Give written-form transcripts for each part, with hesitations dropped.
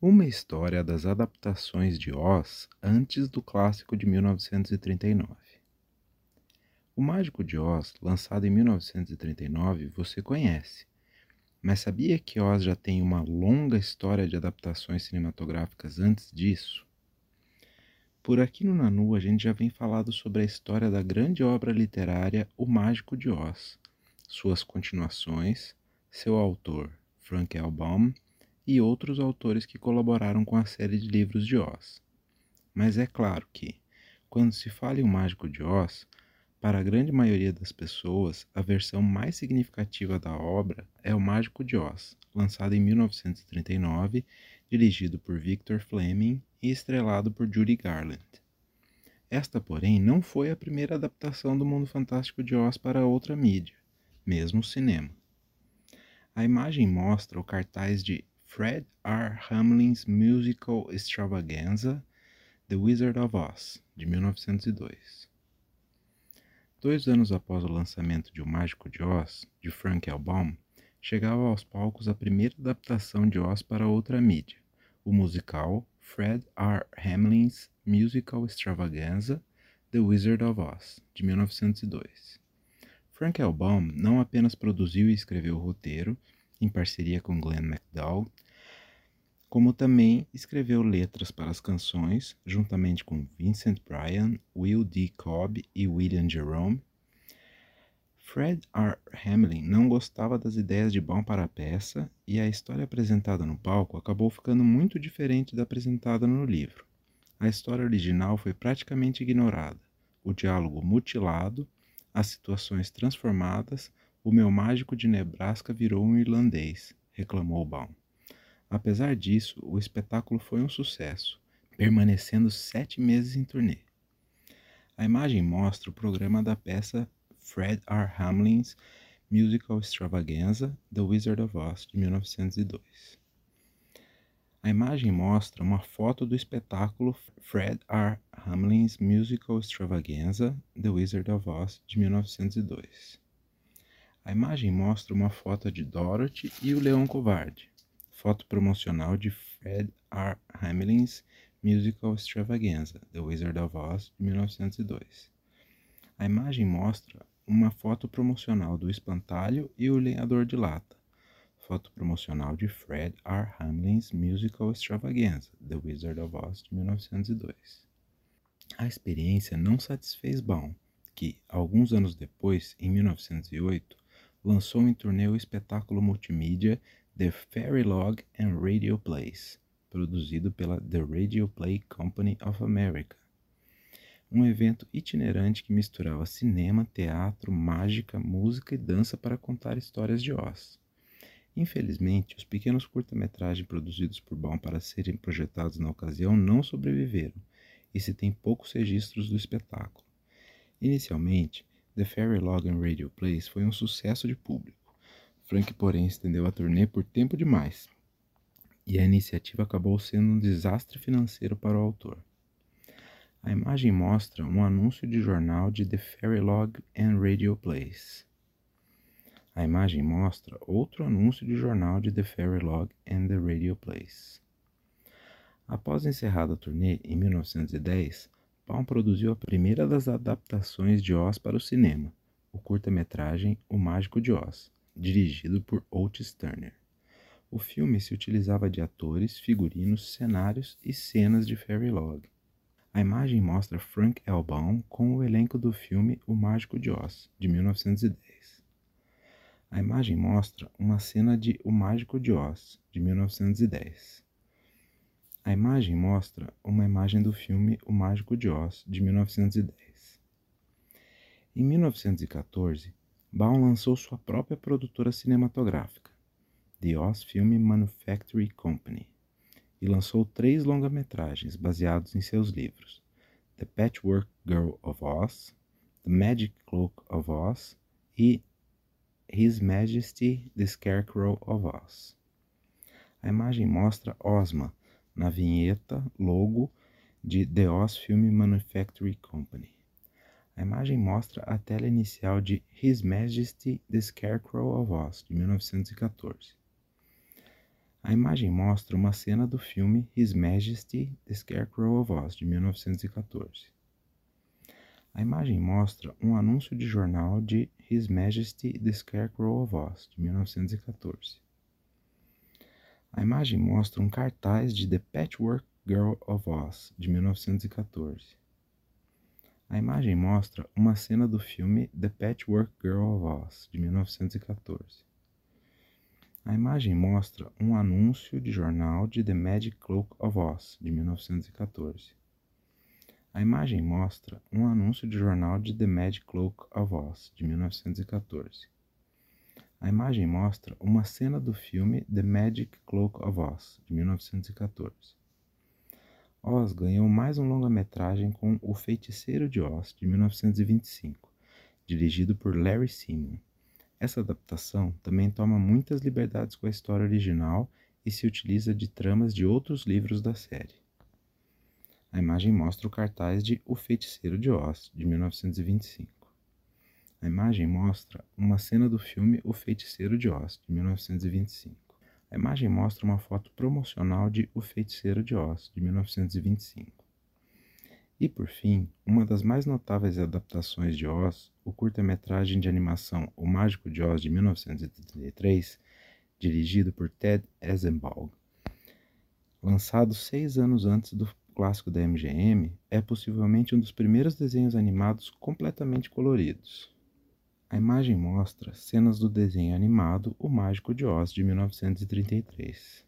Uma história das adaptações de Oz antes do clássico de 1939. O Mágico de Oz, lançado em 1939, você conhece, mas sabia que Oz já tem uma longa história de adaptações cinematográficas antes disso? Por aqui no Nanu a gente já vem falado sobre a história da grande obra literária O Mágico de Oz, suas continuações, seu autor, Frank L. Baum, e outros autores que colaboraram com a série de livros de Oz. Mas é claro que, quando se fala em O Mágico de Oz, para a grande maioria das pessoas, a versão mais significativa da obra é O Mágico de Oz, lançado em 1939, dirigido por Victor Fleming e estrelado por Judy Garland. Esta, porém, não foi a primeira adaptação do mundo fantástico de Oz para outra mídia, mesmo o cinema. A imagem mostra o cartaz de Fred R. Hamlin's Musical Extravaganza, The Wizard of Oz, de 1902. 2 anos após o lançamento de O Mágico de Oz, de Frank L. Baum, chegava aos palcos a primeira adaptação de Oz para outra mídia, o musical Fred R. Hamlin's Musical Extravaganza, The Wizard of Oz, de 1902. Frank L. Baum não apenas produziu e escreveu o roteiro, em parceria com Glenn MacDowell, como também escreveu letras para as canções, juntamente com Vincent Bryan, Will D. Cobb e William Jerome. Fred R. Hamlin não gostava das ideias de Baum para a peça e a história apresentada no palco acabou ficando muito diferente da apresentada no livro. A história original foi praticamente ignorada, o diálogo mutilado, as situações transformadas, o meu mágico de Nebraska virou um irlandês, reclamou Baum. Apesar disso, o espetáculo foi um sucesso, permanecendo 7 meses em turnê. A imagem mostra o programa da peça Fred R. Hamlin's Musical Extravaganza, The Wizard of Oz, de 1902. A imagem mostra uma foto do espetáculo Fred R. Hamlin's Musical Extravaganza, The Wizard of Oz, de 1902. A imagem mostra uma foto de Dorothy e o Leão Covarde, foto promocional de Fred R. Hamlin's Musical Extravaganza, The Wizard of Oz, de 1902. A imagem mostra uma foto promocional do Espantalho e o Lenhador de Lata, foto promocional de Fred R. Hamlin's Musical Extravaganza, The Wizard of Oz, de 1902. A experiência não satisfez Baum, que, alguns anos depois, em 1908, lançou em turnê o espetáculo multimídia The Fairy Log and Radio Plays, produzido pela The Radio Play Company of America, um evento itinerante que misturava cinema, teatro, mágica, música e dança para contar histórias de Oz. Infelizmente, os pequenos curta-metragens produzidos por Baum para serem projetados na ocasião não sobreviveram, e se tem poucos registros do espetáculo. Inicialmente, The Fairy Log and Radio Plays foi um sucesso de público. Frank, porém, estendeu a turnê por tempo demais, e a iniciativa acabou sendo um desastre financeiro para o autor. A imagem mostra um anúncio de jornal de The Fairy Log and Radio Plays. A imagem mostra outro anúncio de jornal de The Fairy Log and the Radio Plays. Após encerrada a turnê, em 1910, Baum produziu a primeira das adaptações de Oz para o cinema, o curta-metragem O Mágico de Oz, dirigido por Otis Turner. O filme se utilizava de atores, figurinos, cenários e cenas de Fairy Log. A imagem mostra Frank L. Baum com o elenco do filme O Mágico de Oz, de 1910. A imagem mostra uma cena de O Mágico de Oz, de 1910. A imagem mostra uma imagem do filme O Mágico de Oz, de 1910. Em 1914, Baum lançou sua própria produtora cinematográfica, The Oz Film Manufacturing Company, e lançou 3 longa-metragens baseados em seus livros, The Patchwork Girl of Oz, The Magic Cloak of Oz e His Majesty the Scarecrow of Oz. A imagem mostra Ozma na vinheta logo de The Oz Film Manufacturing Company. A imagem mostra a tela inicial de His Majesty the Scarecrow of Oz, de 1914. A imagem mostra uma cena do filme His Majesty The Scarecrow of Oz, de 1914. A imagem mostra um anúncio de jornal de His Majesty The Scarecrow of Oz, de 1914. A imagem mostra um cartaz de The Patchwork Girl of Oz, de 1914. A imagem mostra uma cena do filme The Patchwork Girl of Oz, de 1914. A imagem mostra um anúncio de jornal de The Magic Cloak of Oz, de 1914. A imagem mostra um anúncio de jornal de The Magic Cloak of Oz, de 1914. A imagem mostra uma cena do filme The Magic Cloak of Oz, de 1914. Oz ganhou mais um longa-metragem com O Feiticeiro de Oz, de 1925, dirigido por Larry Simon. Essa adaptação também toma muitas liberdades com a história original e se utiliza de tramas de outros livros da série. A imagem mostra o cartaz de O Feiticeiro de Oz, de 1925. A imagem mostra uma cena do filme O Feiticeiro de Oz, de 1925. A imagem mostra uma foto promocional de O Feiticeiro de Oz, de 1925. E, por fim, uma das mais notáveis adaptações de Oz, o curta-metragem de animação O Mágico de Oz, de 1933, dirigido por Ted Eisenbaum. Lançado 6 anos antes do clássico da MGM, é possivelmente um dos primeiros desenhos animados completamente coloridos. A imagem mostra cenas do desenho animado O Mágico de Oz, de 1933.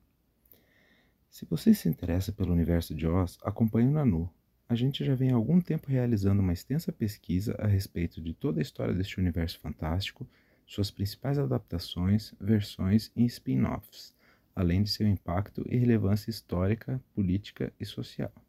Se você se interessa pelo universo de Oz, acompanhe o Nanu. A gente já vem há algum tempo realizando uma extensa pesquisa a respeito de toda a história deste universo fantástico, suas principais adaptações, versões e spin-offs, além de seu impacto e relevância histórica, política e social.